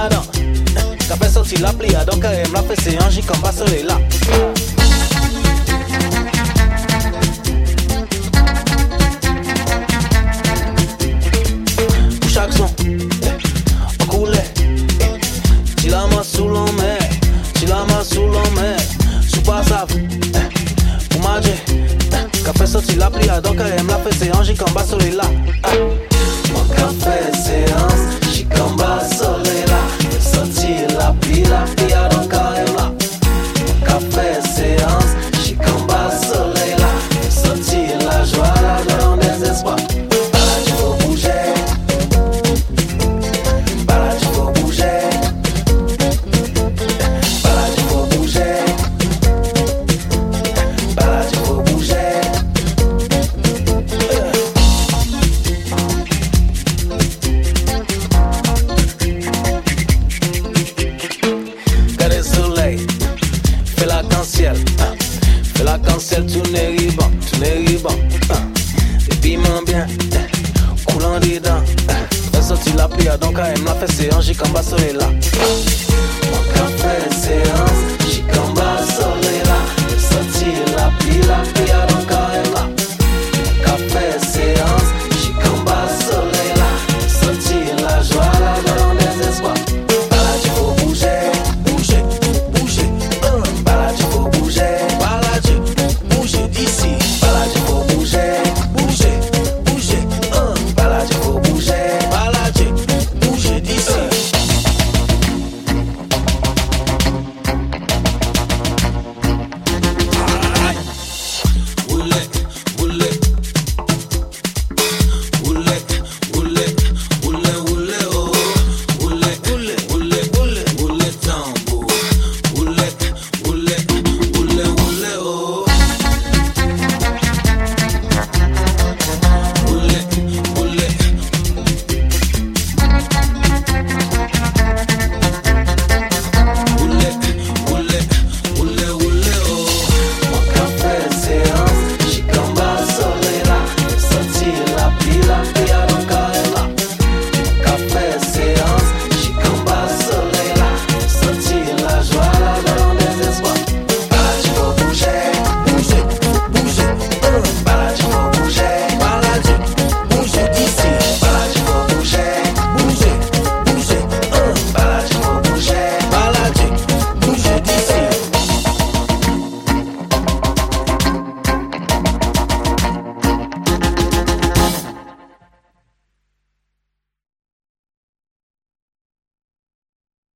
Madame, qu'a fait sortir l'appli, donc elle m'a fait c'est Angie comme bas soleil là. Pour chaque son, on coulait. Tu la main sous l'homme, tu la main sous l'homme, sous pas ça. Pour manger, qu'a fait sortir l'appli, donc elle m'a fait c'est Angie comme bas soleil là. Mon café séance, j'y comme bas soleil là. Sortir l'appli, donc elle là. Mon café séance, j'y comme bas soleil là. Sortir la joie là dans le désespoir. Balade, il faut bouger. Balade, il faut bouger. Balade, il faut bouger. Balade, il faut bouger. Regardez le soleil, fais l'arc-en-ciel, fais l'arc-en-ciel, tournez riban, et puis m'en bien, coulant dedans, fais sortir la pluie, donc elle m'a fait c'est Angie comme bas soleil là. Mon café c'est Angie.